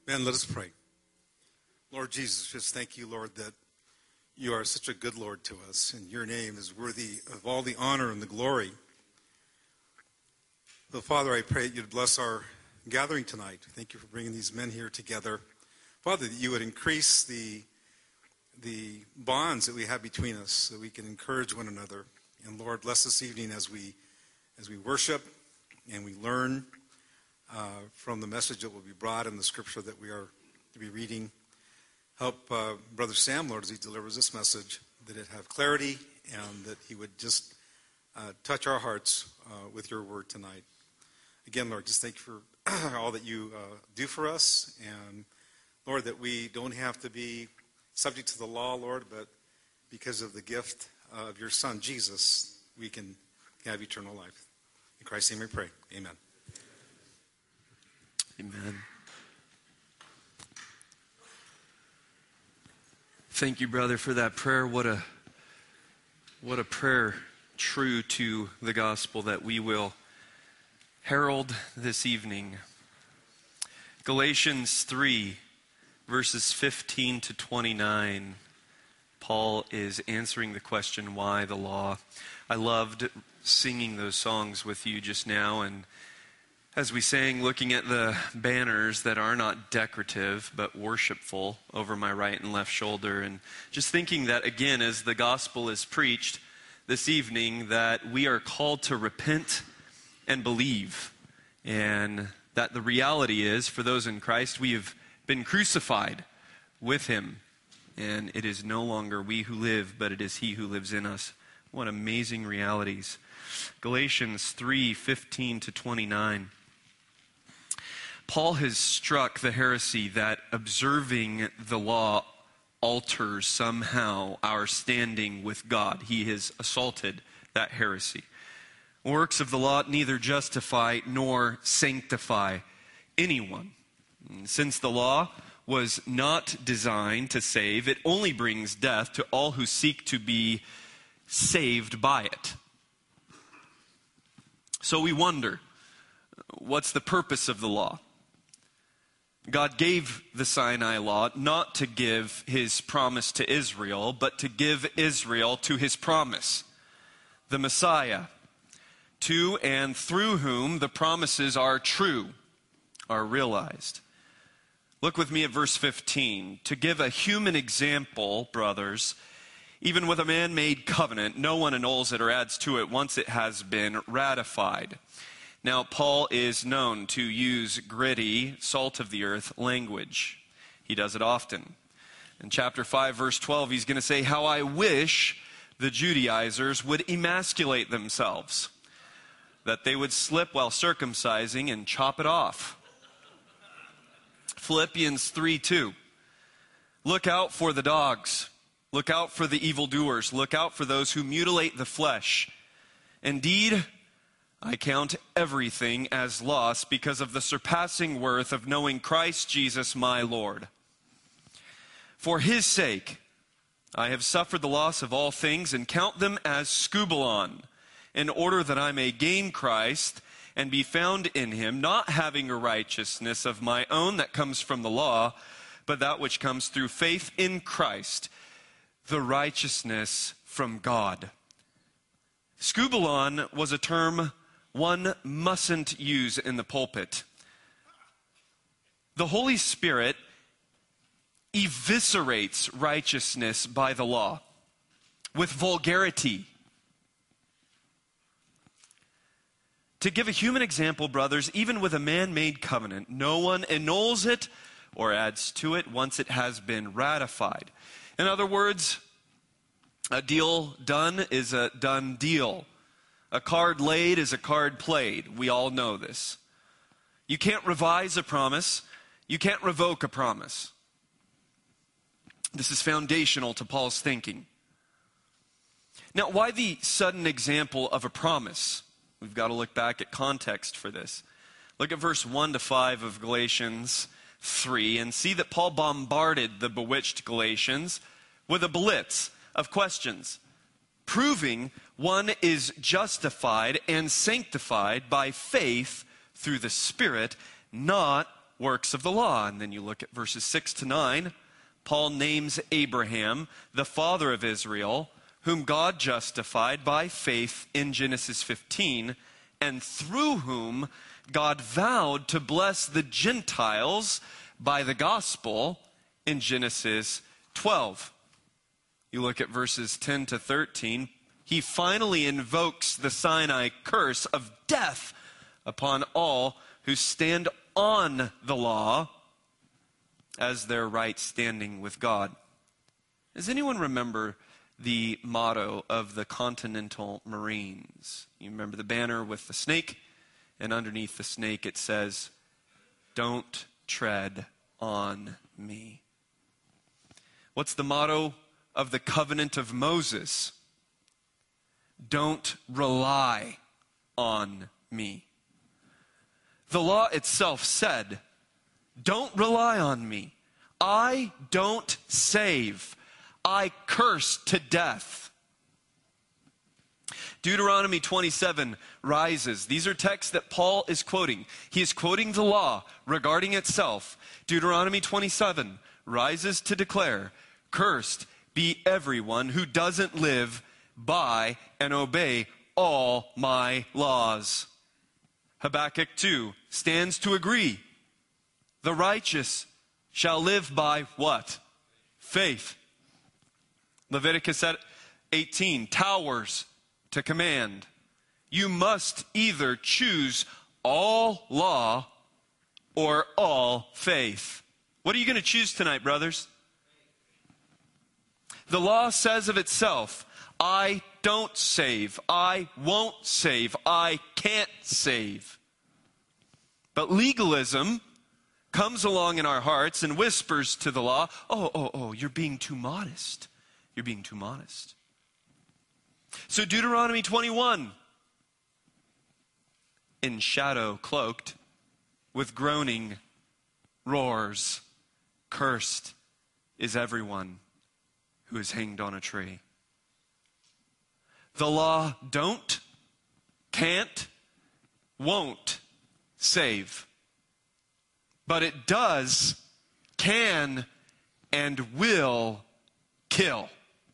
Man, let us pray. Lord Jesus, just thank you, Lord, that you are such a good Lord to us, and your name is worthy of all the honor and the glory. But Father, I pray that you'd bless our gathering tonight. Thank you for bringing these men here together. Father, that you would increase the bonds that we have between us so we can encourage one another. And Lord, bless this evening as we worship and we learn from the message that will be brought in the scripture that we are to be reading. Help Brother Sam, Lord, as he delivers this message, that it have clarity and that he would just touch our hearts with your word tonight. Again, Lord, just thank you for all that you do for us. And Lord, that we don't have to be subject to the law, Lord, but because of the gift of your Son, Jesus, we can have eternal life. In Christ's name we pray. Amen. Amen. Thank you, brother, for that prayer. What a prayer true to the gospel that we will herald this evening. Galatians 3, verses 15 to 29. Paul is answering the question, why the law? I loved singing those songs with you just now, and as we sang, looking at the banners that are not decorative but worshipful over my right and left shoulder, and just thinking that, again, as the gospel is preached this evening, that we are called to repent and believe, and that the reality is, for those in Christ, we have been crucified with him, and it is no longer we who live, but it is he who lives in us. What amazing realities. Galatians 3, 15 to 29. Paul has struck the heresy that observing the law alters somehow our standing with God. He has assaulted that heresy. Works of the law neither justify nor sanctify anyone. Since the law was not designed to save, it only brings death to all who seek to be saved by it. So we wonder, what's the purpose of the law? God gave the Sinai law not to give his promise to Israel, but to give Israel to his promise, the Messiah, to and through whom the promises are true, are realized. Look with me at verse 15. To give a human example, brothers, even with a man-made covenant, no one annuls it or adds to it once it has been ratified. Now, Paul is known to use gritty, salt-of-the-earth language. He does it often. In chapter 5, verse 12, he's going to say, how I wish the Judaizers would emasculate themselves, that they would slip while circumcising and chop it off. Philippians 3:2. Look out for the dogs. Look out for the evildoers. Look out for those who mutilate the flesh. Indeed, I count everything as loss because of the surpassing worth of knowing Christ Jesus my Lord. For his sake, I have suffered the loss of all things and count them as scubalon, in order that I may gain Christ and be found in him, not having a righteousness of my own that comes from the law, but that which comes through faith in Christ, the righteousness from God. Scubalon was a term one mustn't use in the pulpit. The Holy Spirit eviscerates righteousness by the law with vulgarity. To give a human example, brothers, even with a man-made covenant, no one annuls it or adds to it once it has been ratified. In other words, a deal done is a done deal. A card laid is a card played. We all know this. You can't revise a promise. You can't revoke a promise. This is foundational to Paul's thinking. Now, why the sudden example of a promise? We've got to look back at context for this. Look at verse 1 to 5 of Galatians 3 and see that Paul bombarded the bewitched Galatians with a blitz of questions, proving one is justified and sanctified by faith through the Spirit, not works of the law. And then you look at verses 6 to 9. Paul names Abraham, the father of Israel, whom God justified by faith in Genesis 15, and through whom God vowed to bless the Gentiles by the gospel in Genesis 12. You look at verses 10 to 13. He finally invokes the Sinai curse of death upon all who stand on the law as their right standing with God. Does anyone remember the motto of the Continental Marines? You remember the banner with the snake, and underneath the snake it says, "Don't tread on me." What's the motto of the Covenant of Moses? "Don't rely on me." The law itself said, "Don't rely on me. I don't save. I curse to death." Deuteronomy 27 rises. These are texts that Paul is quoting. He is quoting the law regarding itself. Deuteronomy 27 rises to declare, "Cursed be everyone who doesn't live by and obey all my laws." Habakkuk 2 stands to agree. The righteous shall live by what? Faith. Leviticus 18 towers to command. You must either choose all law or all faith. What are you going to choose tonight, brothers? The law says of itself, I don't save, I won't save, I can't save. But legalism comes along in our hearts and whispers to the law, oh, you're being too modest. You're being too modest. So Deuteronomy 21, in shadow cloaked, with groaning, roars, "Cursed is everyone who is hanged on a tree." The law don't, can't, won't save. But it does, can, and will kill.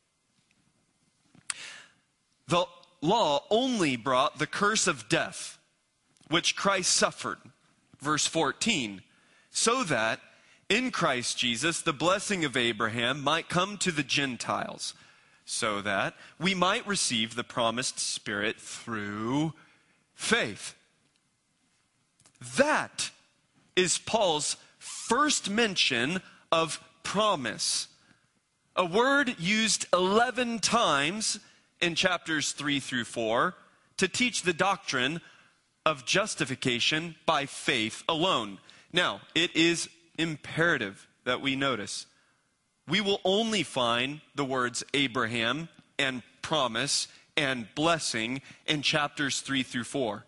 The law only brought the curse of death, which Christ suffered, verse 14, so that in Christ Jesus the blessing of Abraham might come to the Gentiles, so that we might receive the promised Spirit through faith. That is Paul's first mention of promise. A word used 11 times in chapters 3 through 4 to teach the doctrine of justification by faith alone. Now, it is imperative that we notice we will only find the words Abraham and promise and blessing in chapters 3 through 4.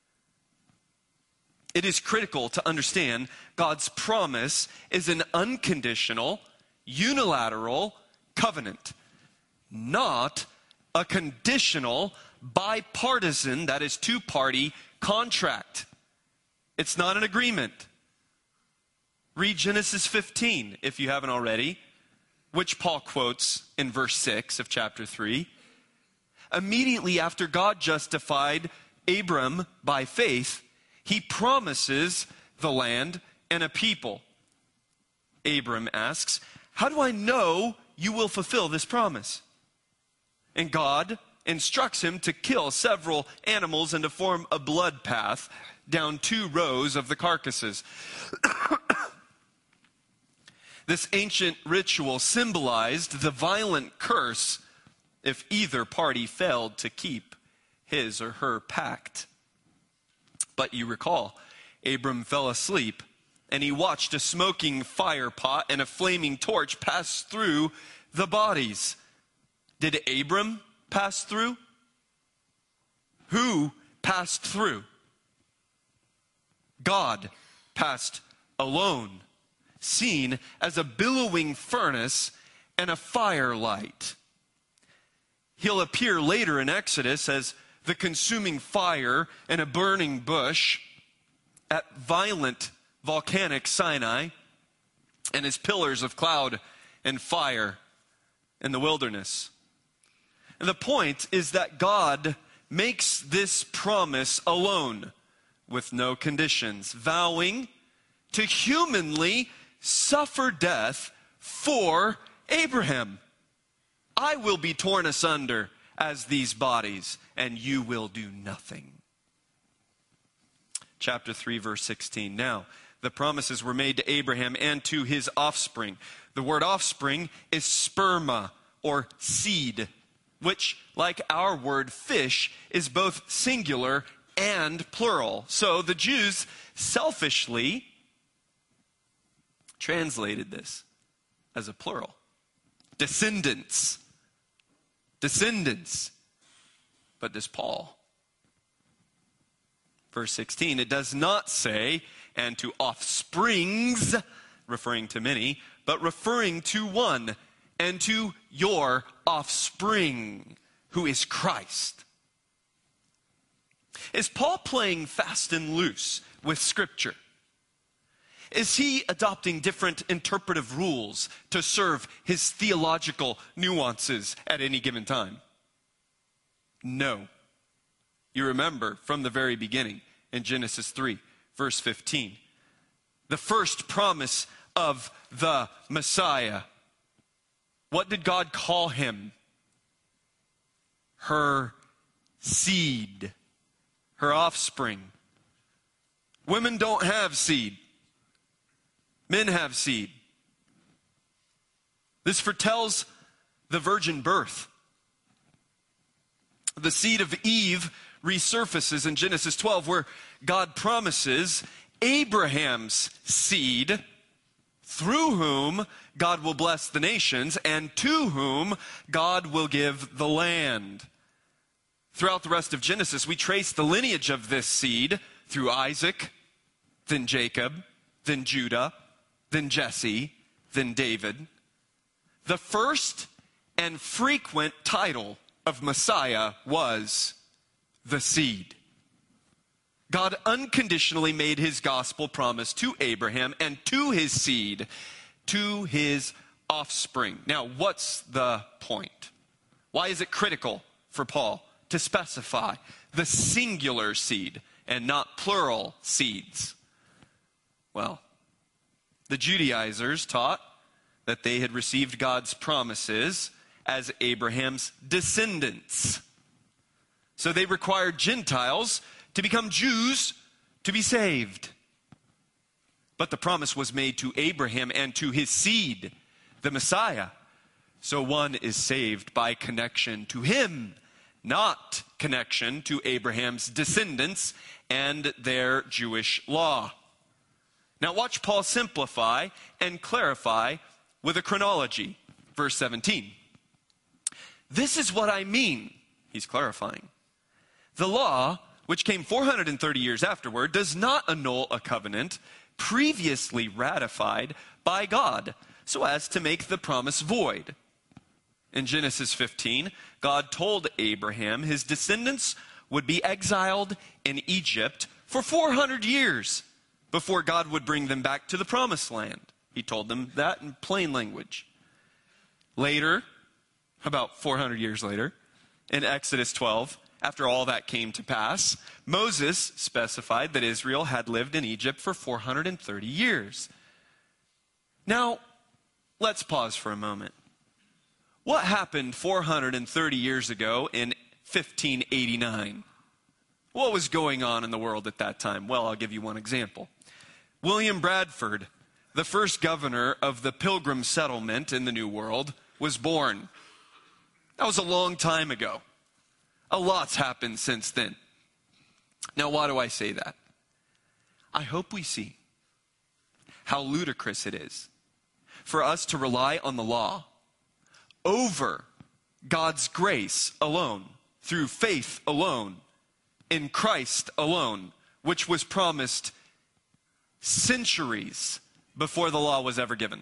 It is critical to understand God's promise is an unconditional, unilateral covenant, not a conditional, bipartisan, that is two-party contract. It's not an agreement. Read Genesis 15, if you haven't already, which Paul quotes in verse 6 of chapter 3. Immediately after God justified Abram by faith, he promises the land and a people. Abram asks, "How do I know you will fulfill this promise?" And God instructs him to kill several animals and to form a blood path down 2 rows of the carcasses. This ancient ritual symbolized the violent curse if either party failed to keep his or her pact. But you recall, Abram fell asleep, and he watched a smoking fire pot and a flaming torch pass through the bodies. Did Abram pass through? Who passed through? God passed alone, seen as a billowing furnace and a firelight. He'll appear later in Exodus as the consuming fire and a burning bush. At violent volcanic Sinai and his pillars of cloud and fire in the wilderness. And the point is that God makes this promise alone with no conditions, vowing to humanly suffer death for Abraham. I will be torn asunder as these bodies, and you will do nothing. Chapter 3, verse 16. Now, the promises were made to Abraham and to his offspring. The word offspring is sperma, or seed, which, like our word fish, is both singular and plural. So the Jews selfishly translated this as a plural. Descendants. Descendants. But does Paul? Verse 16, it does not say, and to offsprings, referring to many, but referring to one, and to your offspring, who is Christ. Is Paul playing fast and loose with Scripture? Is he adopting different interpretive rules to serve his theological nuances at any given time? No. You remember from the very beginning in Genesis 3, verse 15, the first promise of the Messiah. What did God call him? Her seed, her offspring. Women don't have seed. Men have seed. This foretells the virgin birth. The seed of Eve resurfaces in Genesis 12, where God promises Abraham's seed, through whom God will bless the nations, and to whom God will give the land. Throughout the rest of Genesis, we trace the lineage of this seed through Isaac, then Jacob, then Judah, then Jesse, then David. The first and frequent title of Messiah was the seed. God unconditionally made his gospel promise to Abraham and to his seed, to his offspring. Now, what's the point? Why is it critical for Paul to specify the singular seed and not plural seeds? Well, the Judaizers taught that they had received God's promises as Abraham's descendants. So they required Gentiles to become Jews to be saved. But the promise was made to Abraham and to his seed, the Messiah. So one is saved by connection to him, not connection to Abraham's descendants and their Jewish law. Now watch Paul simplify and clarify with a chronology. Verse 17. This is what I mean, he's clarifying. The law, which came 430 years afterward, does not annul a covenant previously ratified by God, so as to make the promise void. In Genesis 15, God told Abraham his descendants would be exiled in Egypt for 400 years before God would bring them back to the promised land. He told them that in plain language. Later, about 400 years later, in Exodus 12, after all that came to pass, Moses specified that Israel had lived in Egypt for 430 years. Now, let's pause for a moment. What happened 430 years ago in 1589? What was going on in the world at that time? Well, I'll give you one example. William Bradford, the first governor of the Pilgrim settlement in the New World, was born. That was a long time ago. A lot's happened since then. Now, why do I say that? I hope we see how ludicrous it is for us to rely on the law over God's grace alone, through faith alone, in Christ alone, which was promised centuries before the law was ever given.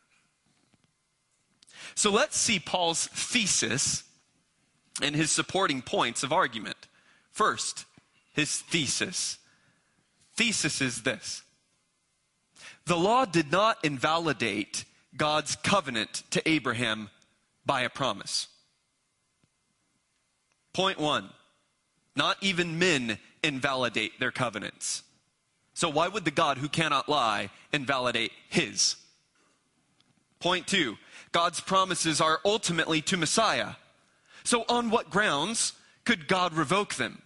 So let's see Paul's thesis and his supporting points of argument. First, his thesis. Thesis is this: The law did not invalidate God's covenant to Abraham by a promise. Point one, not even men invalidate their covenants. So why would the God who cannot lie invalidate his? Point two, God's promises are ultimately to Messiah. So on what grounds could God revoke them?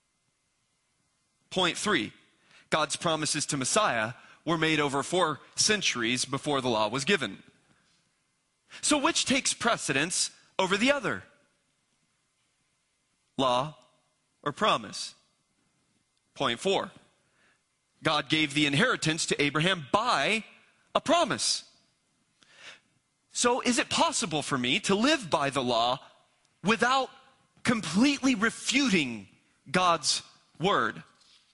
Point three, God's promises to Messiah were made over 4 centuries before the law was given. So which takes precedence over the other? Law or promise? Point 4. God gave the inheritance to Abraham by a promise. So is it possible for me to live by the law without completely refuting God's word?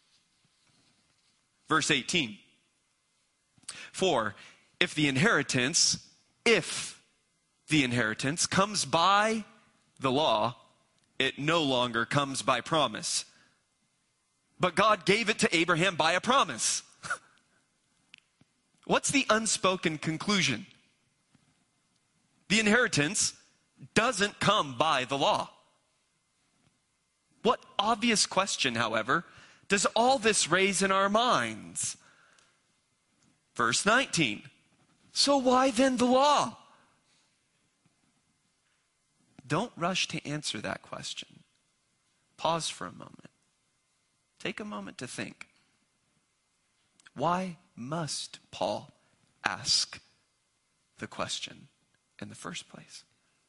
Verse 18. For if the inheritance comes by the law, it no longer comes by promise. But God gave it to Abraham by a promise. What's the unspoken conclusion? The inheritance doesn't come by the law. What obvious question, however, does all this raise in our minds? Verse 19. So why then the law? Don't rush to answer that question. Pause for a moment. Take a moment to think. Why must Paul ask the question in the first place?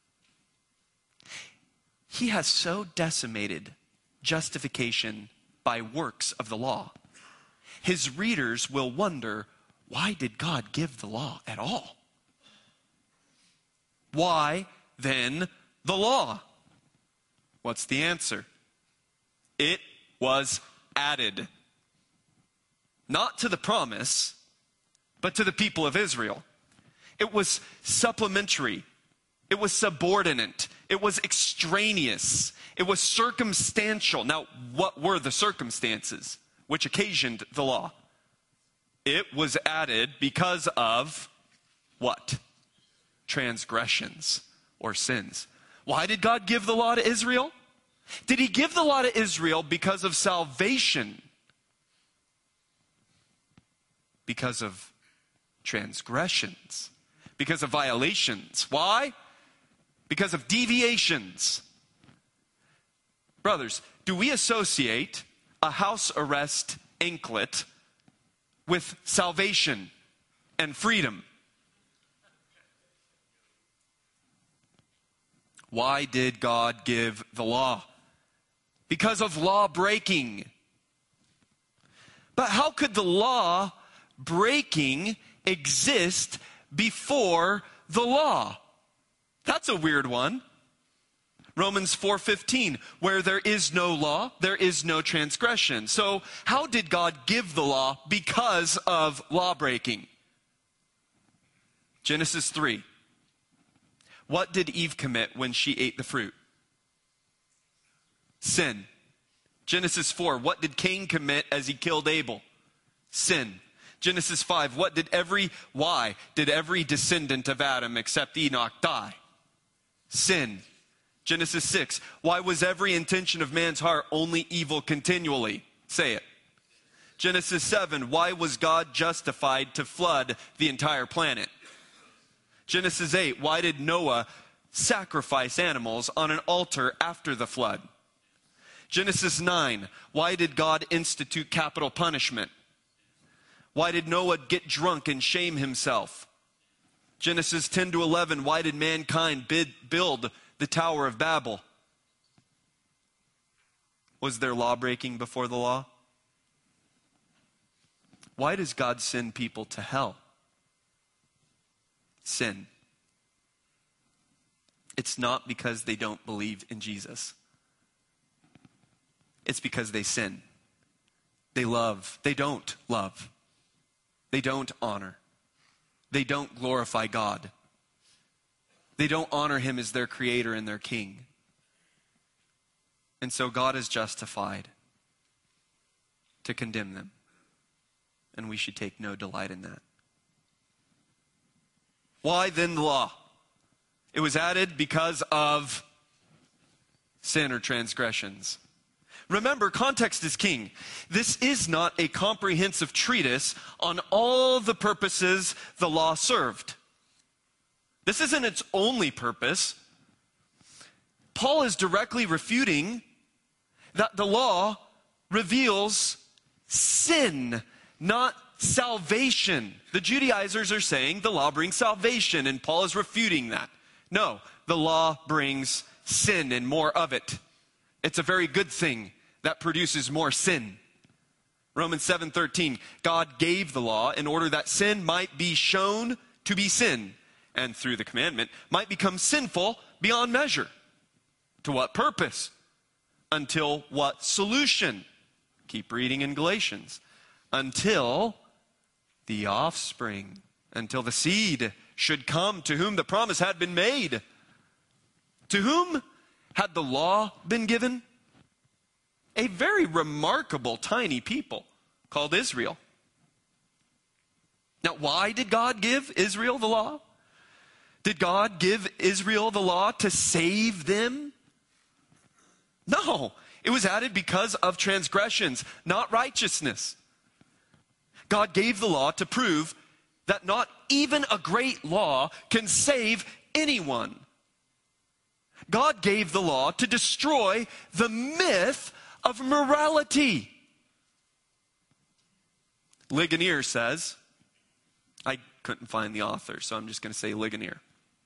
He has so decimated justification by works of the law. His readers will wonder, why did God give the law at all? Why then the law? What's the answer? It was added. Not to the promise, but to the people of Israel. It was supplementary. It was subordinate. It was extraneous. It was circumstantial. Now, what were the circumstances which occasioned the law? It was added because of what? Transgressions or sins. Why did God give the law to Israel? Did he give the law to Israel because of salvation? Because of transgressions. Because of violations. Why? Because of deviations. Brothers, do we associate a house arrest anklet with salvation and freedom? Why did God give the law? Because of law breaking. But how could the law breaking exist before the law? That's a weird one. Romans 4:15, where there is no law, there is no transgression. So how did God give the law? Because of law breaking. Genesis 3. What did Eve commit when she ate the fruit? Sin. Genesis 4. What did Cain commit as he killed Abel? Sin. Genesis 5. Why did every descendant of Adam except Enoch die? Sin. Genesis 6. Why was every intention of man's heart only evil continually? Say it. Genesis 7. Why was God justified to flood the entire planet? Genesis 8. Why did Noah sacrifice animals on an altar after the flood? Genesis 9. Why did God institute capital punishment? Why did Noah get drunk and shame himself? Genesis 10 to 11. Why did mankind build the Tower of Babel? Was there law breaking before the law? Why does God send people to hell? Sin. It's not because they don't believe in Jesus. It's because they sin. They don't love. They don't honor. They don't glorify God. They don't honor him as their creator and their king. And so God is justified to condemn them. And we should take no delight in that. Why then the law? It was added because of sin or transgressions. Remember, context is king. This is not a comprehensive treatise on all the purposes the law served. This isn't its only purpose. Paul is directly refuting that the law reveals sin, not salvation. The Judaizers are saying the law brings salvation, and Paul is refuting that. No, the law brings sin and more of it. It's a very good thing that produces more sin. Romans 7:13, God gave the law in order that sin might be shown to be sin, and through the commandment might become sinful beyond measure. To what purpose? Until what solution? Keep reading in Galatians. Until the offspring, until the seed should come to whom the promise had been made. To whom had the law been given? A very remarkable tiny people called Israel. Now, why did God give Israel the law? Did God give Israel the law to save them? No, it was added because of transgressions, not righteousness. God gave the law to prove that not even a great law can save anyone. God gave the law to destroy the myth of morality. Ligonier says, I couldn't find the author, so I'm just going to say Ligonier.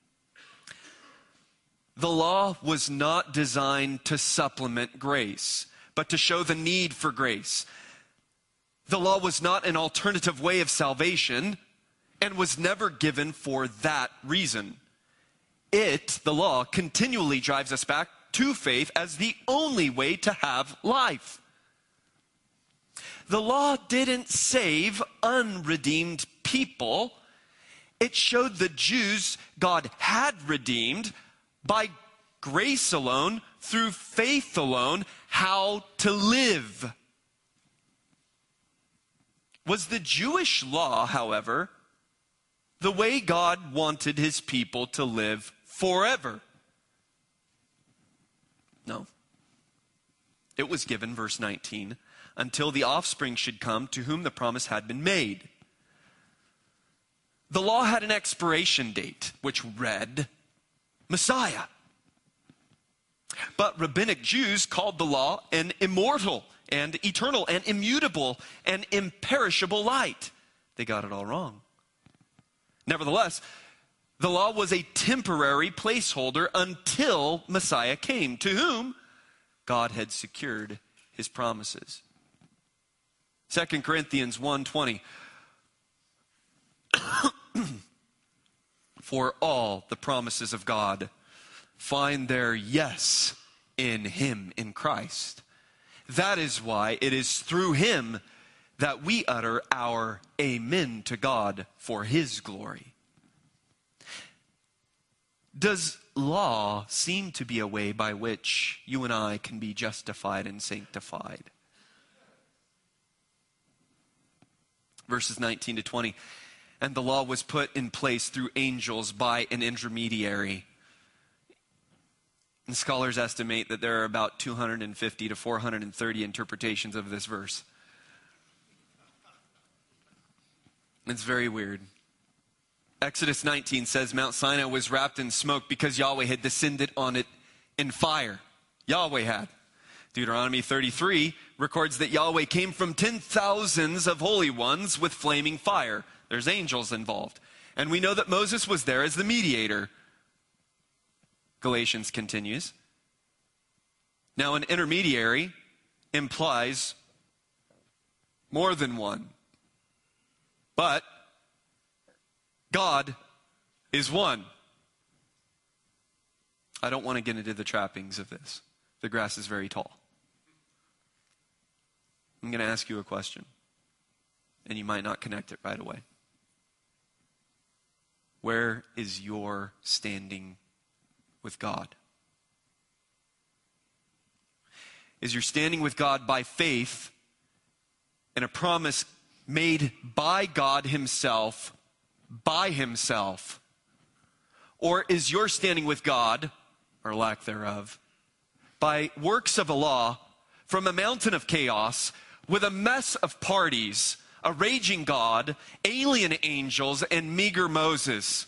The law was not designed to supplement grace, but to show the need for grace. The law was not an alternative way of salvation and was never given for that reason. The law, continually drives us back to faith as the only way to have life. The law didn't save unredeemed people. It showed the Jews God had redeemed by grace alone, through faith alone, how to live. Was the Jewish law, however, the way God wanted his people to live forever? No. It was given, verse 19, until the offspring should come to whom the promise had been made. The law had an expiration date, which read Messiah. But rabbinic Jews called the law an immortal and eternal and immutable and imperishable light. They got it all wrong. Nevertheless, the law was a temporary placeholder until Messiah came, to whom God had secured his promises. 2 Corinthians 1:20. For all the promises of God find their yes in him, in Christ. That is why it is through him that we utter our amen to God for his glory. Does law seem to be a way by which you and I can be justified and sanctified? Verses 19 to 20. And the law was put in place through angels by an intermediary. And scholars estimate that there are about 250 to 430 interpretations of this verse. It's very weird. Exodus 19 says Mount Sinai was wrapped in smoke because Yahweh had descended on it in fire. Yahweh had. Deuteronomy 33 records that Yahweh came from 10,000s of holy ones with flaming fire. There's angels involved. And we know that Moses was there as the mediator. Galatians continues. Now, an intermediary implies more than one. But God is one. I don't want to get into the trappings of this. The grass is very tall. I'm going to ask you a question, and you might not connect it right away. Where is your standing with God? Is your standing with God by faith in a promise made by God himself, by himself, Or is your standing with God, or lack thereof, by works of a law from a mountain of chaos with a mess of parties, a raging God, alien angels, and meager Moses?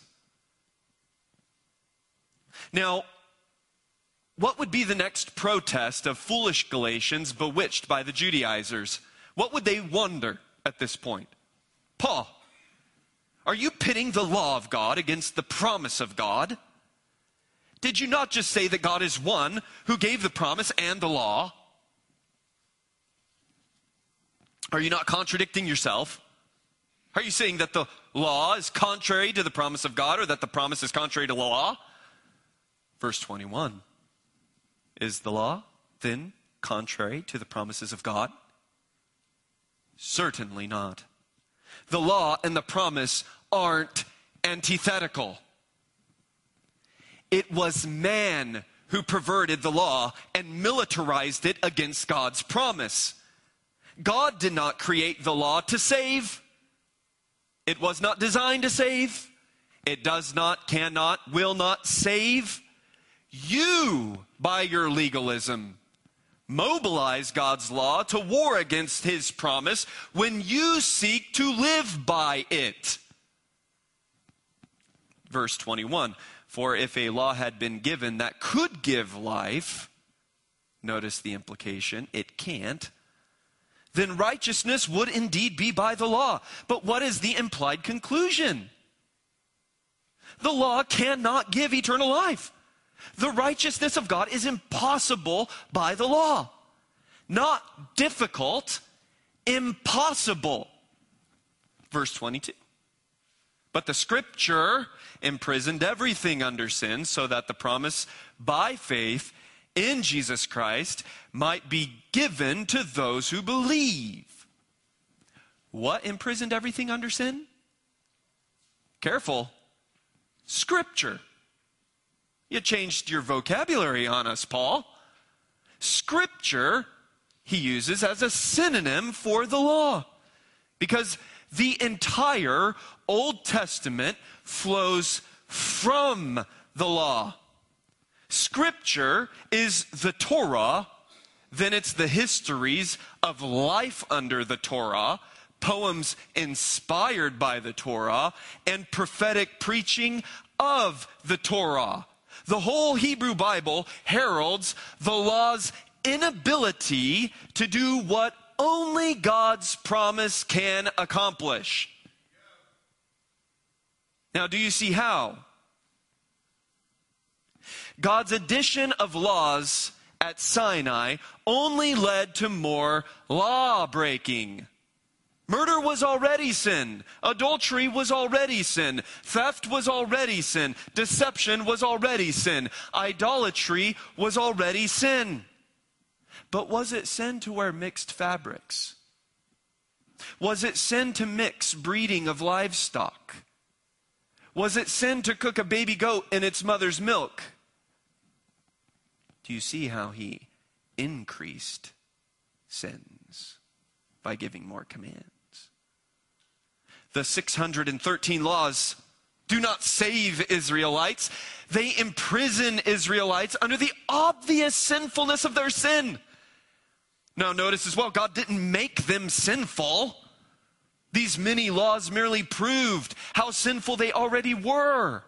Now, what would be the next protest of foolish Galatians bewitched by the Judaizers? What would they wonder at this point? Paul, are you pitting the law of God against the promise of God? Did you not just say that God is one who gave the promise and the law? Are you not contradicting yourself? Are you saying that the law is contrary to the promise of God, or that the promise is contrary to the law? Verse 21, is the law then contrary to the promises of God? Certainly not. The law and the promise aren't antithetical. It was man who perverted the law and militarized it against God's promise. God did not create the law to save. It was not designed to save. It does not, cannot, will not save. You, by your legalism, mobilize God's law to war against his promise when you seek to live by it. Verse 21, for if a law had been given that could give life, notice the implication, it can't, then righteousness would indeed be by the law. But what is the implied conclusion? The law cannot give eternal life. The righteousness of God is impossible by the law. Not difficult, impossible. Verse 22. But the scripture imprisoned everything under sin, so that the promise by faith in Jesus Christ might be given to those who believe. What imprisoned everything under sin? Careful. Scripture. You changed your vocabulary on us, Paul. Scripture, he uses as a synonym for the law. Because the entire Old Testament flows from the law. Scripture is the Torah, then it's the histories of life under the Torah, poems inspired by the Torah, and prophetic preaching of the Torah. The whole Hebrew Bible heralds the law's inability to do what only God's promise can accomplish. Now, do you see how? God's addition of laws at Sinai only led to more law breaking. Murder was already sin. Adultery was already sin. Theft was already sin. Deception was already sin. Idolatry was already sin. But was it sin to wear mixed fabrics? Was it sin to mix breeding of livestock? Was it sin to cook a baby goat in its mother's milk? Do you see how he increased sins by giving more commands? The 613 laws do not save Israelites. They imprison Israelites under the obvious sinfulness of their sin. Now notice as well, God didn't make them sinful. These many laws merely proved how sinful they already were.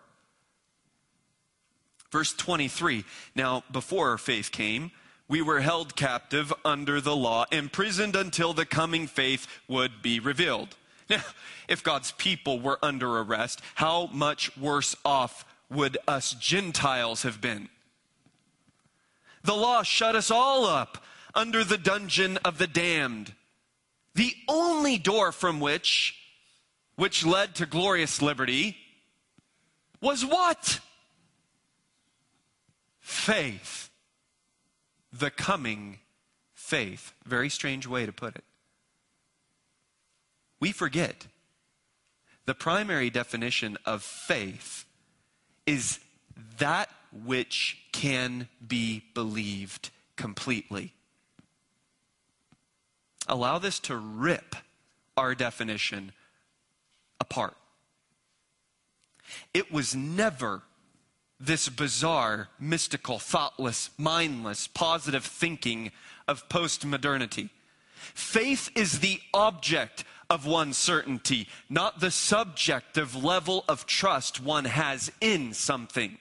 Verse 23, now before faith came, we were held captive under the law, imprisoned until the coming faith would be revealed. Now, if God's people were under arrest, how much worse off would us Gentiles have been? The law shut us all up under the dungeon of the damned. The only door from which led to glorious liberty was what? Faith. The coming faith. Very strange way to put it. We forget the primary definition of faith is that which can be believed completely. Allow this to rip our definition apart. It was never this bizarre, mystical, thoughtless, mindless, positive thinking of postmodernity. Faith is the object of one's certainty, not the subjective level of trust one has in something.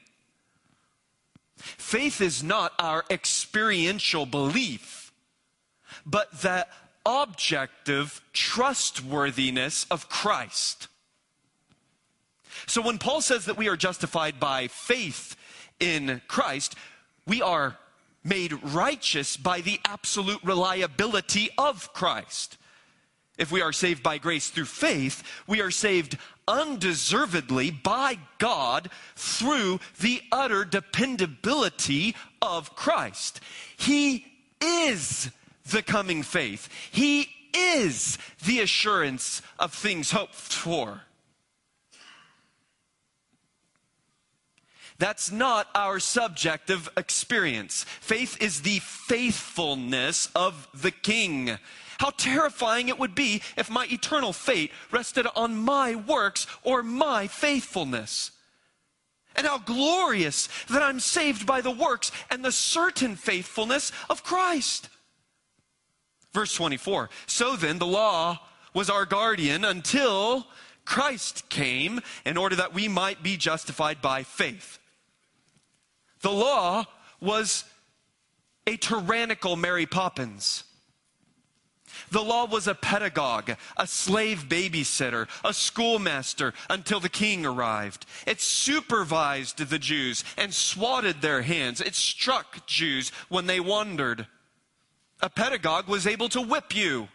Faith is not our experiential belief, but the objective trustworthiness of Christ. So when Paul says that we are justified by faith in Christ, we are made righteous by the absolute reliability of Christ. If we are saved by grace through faith, we are saved undeservedly by God through the utter dependability of Christ. He is the coming faith. He is the assurance of things hoped for. That's not our subjective experience. Faith is the faithfulness of the King. How terrifying it would be if my eternal fate rested on my works or my faithfulness. And how glorious that I'm saved by the works and the certain faithfulness of Christ. Verse 24, so then the law was our guardian until Christ came in order that we might be justified by faith. The law was a tyrannical Mary Poppins. The law was a pedagogue, a slave babysitter, a schoolmaster until the king arrived. It supervised the Jews and swatted their hands. It struck Jews when they wandered. A pedagogue was able to whip you.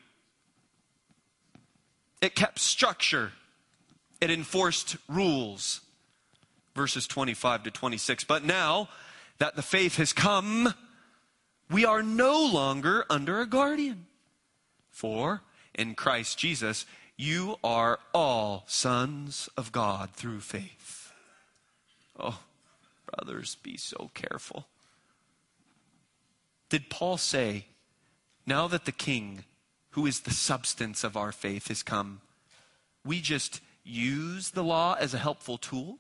It kept structure. It enforced rules. Verses 25 to 26. But now that the faith has come, we are no longer under a guardian. For in Christ Jesus, you are all sons of God through faith. Oh, brothers, be so careful. Did Paul say, now that the King, who is the substance of our faith, has come, we just use the law as a helpful tool?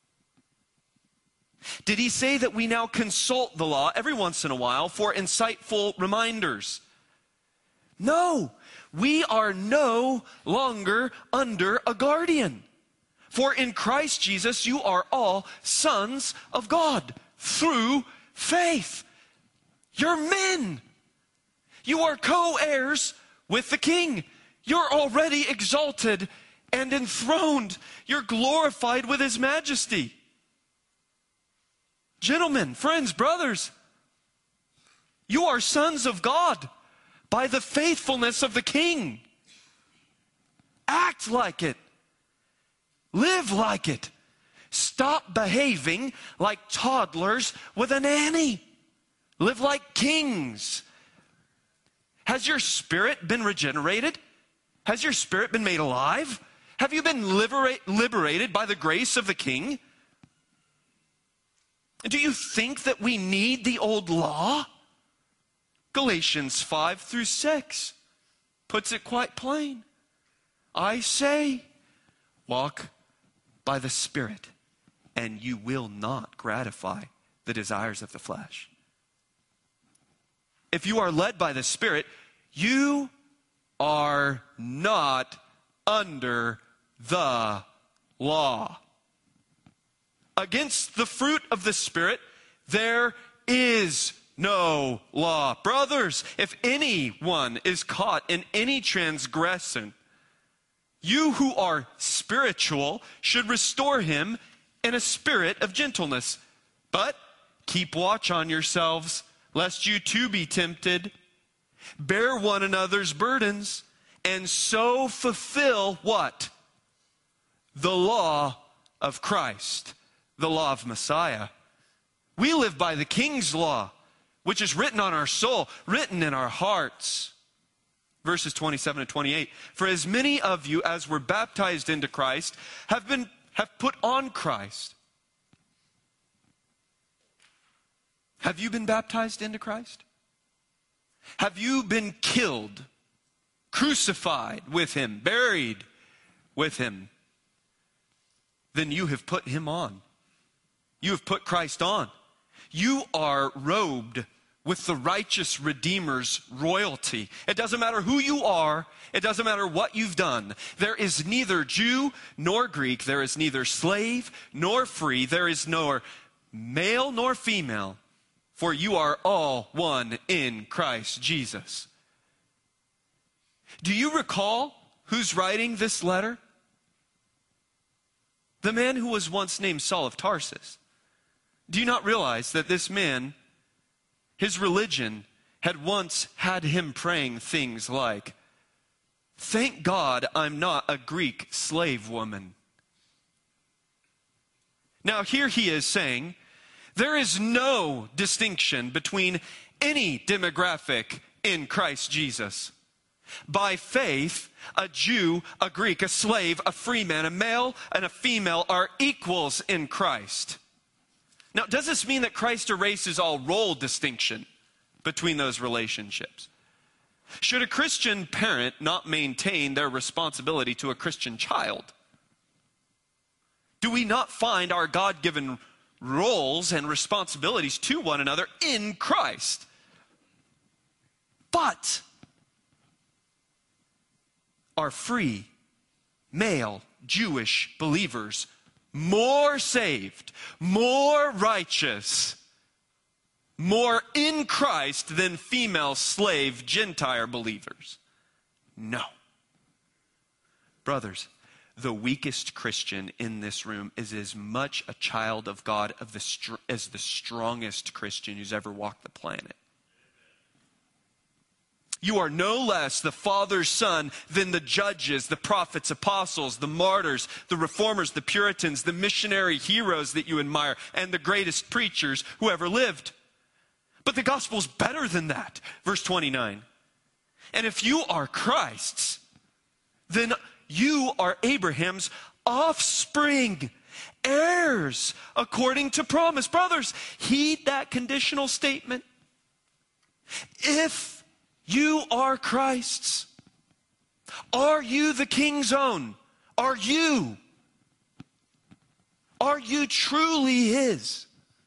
Did he say that we now consult the law every once in a while for insightful reminders? No, we are no longer under a guardian. For in Christ Jesus, you are all sons of God through faith. You're men. You are co-heirs with the King. You're already exalted and enthroned. You're glorified with his majesty. Gentlemen, friends, brothers, you are sons of God by the faithfulness of the King. Act like it. Live like it. Stop behaving like toddlers with a nanny. Live like kings. Has your spirit been regenerated? Has your spirit been made alive? Have you been liberated by the grace of the King? Do you think that we need the old law? Galatians 5 through 6 puts it quite plain. I say, walk by the Spirit, and you will not gratify the desires of the flesh. If you are led by the Spirit, you are not under the law. Against the fruit of the Spirit, there is no law. Brothers, if anyone is caught in any transgression, you who are spiritual should restore him in a spirit of gentleness. But keep watch on yourselves, lest you too be tempted. Bear one another's burdens, and so fulfill what? The law of Christ. The law of Messiah. We live by the King's law, which is written on our soul, written in our hearts. Verses 27 and 28. For as many of you as were baptized into Christ have put on Christ. Have you been baptized into Christ? Have you been killed, crucified with him, buried with him? Then you have put him on. You have put Christ on. You are robed with the righteous Redeemer's royalty. It doesn't matter who you are. It doesn't matter what you've done. There is neither Jew nor Greek. There is neither slave nor free. There is nor male nor female. For you are all one in Christ Jesus. Do you recall who's writing this letter? The man who was once named Saul of Tarsus. Do you not realize that this man, his religion, had once had him praying things like, "Thank God I'm not a Greek slave woman." Now here he is saying, there is no distinction between any demographic in Christ Jesus. By faith, a Jew, a Greek, a slave, a free man, a male and a female are equals in Christ. Now, does this mean that Christ erases all role distinction between those relationships? Should a Christian parent not maintain their responsibility to a Christian child? Do we not find our God-given roles and responsibilities to one another in Christ? But are free, male, Jewish believers more saved, more righteous, more in Christ than female slave Gentile believers? No. Brothers, the weakest Christian in this room is as much a child of God as the strongest Christian who's ever walked the planet. You are no less the Father's son than the judges, the prophets, apostles, the martyrs, the reformers, the Puritans, the missionary heroes that you admire, and the greatest preachers who ever lived. But the gospel's better than that. Verse 29. And if you are Christ's, then you are Abraham's offspring, heirs according to promise. Brothers, heed that conditional statement. If you are Christ's, are you the king's own? Are you truly his?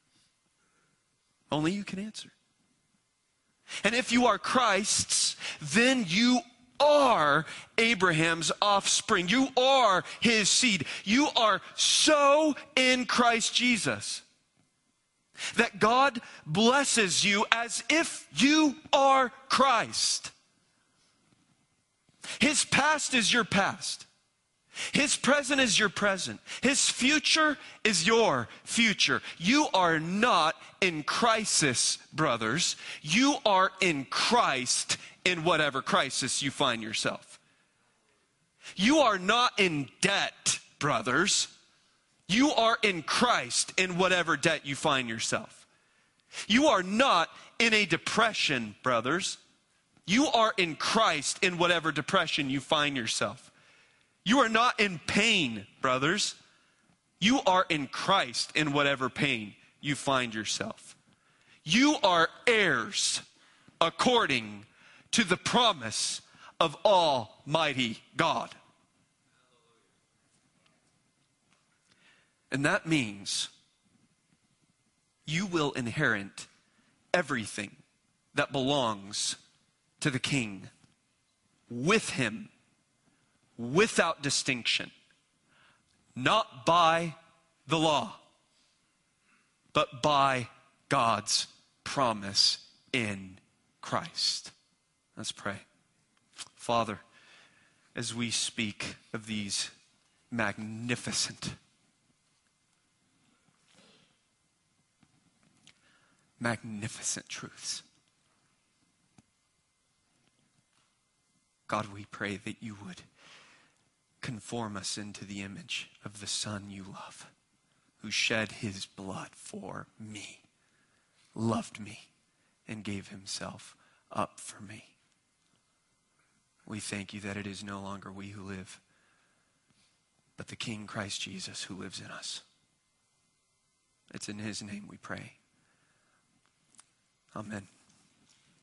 Only you can answer. And if you are Christ's, then you are Abraham's offspring. You are his seed. You are so in Christ Jesus that God blesses you as if you are Christ. His past is your past. His present is your present. His future is your future. You are not in crisis, brothers. You are in Christ in whatever crisis you find yourself. You are not in debt, brothers. You are in Christ in whatever debt you find yourself. You are not in a depression, brothers. You are in Christ in whatever depression you find yourself. You are not in pain, brothers. You are in Christ in whatever pain you find yourself. You are heirs according to the promise of Almighty God. And that means you will inherit everything that belongs to the King with him, without distinction, not by the law, but by God's promise in Christ. Let's pray. Father, as we speak of these magnificent truths, God, we pray that you would conform us into the image of the Son you love, who shed his blood for me, loved me, and gave himself up for me. We thank you that it is no longer we who live, but the King Christ Jesus who lives in us. It's in his name we pray. Amen.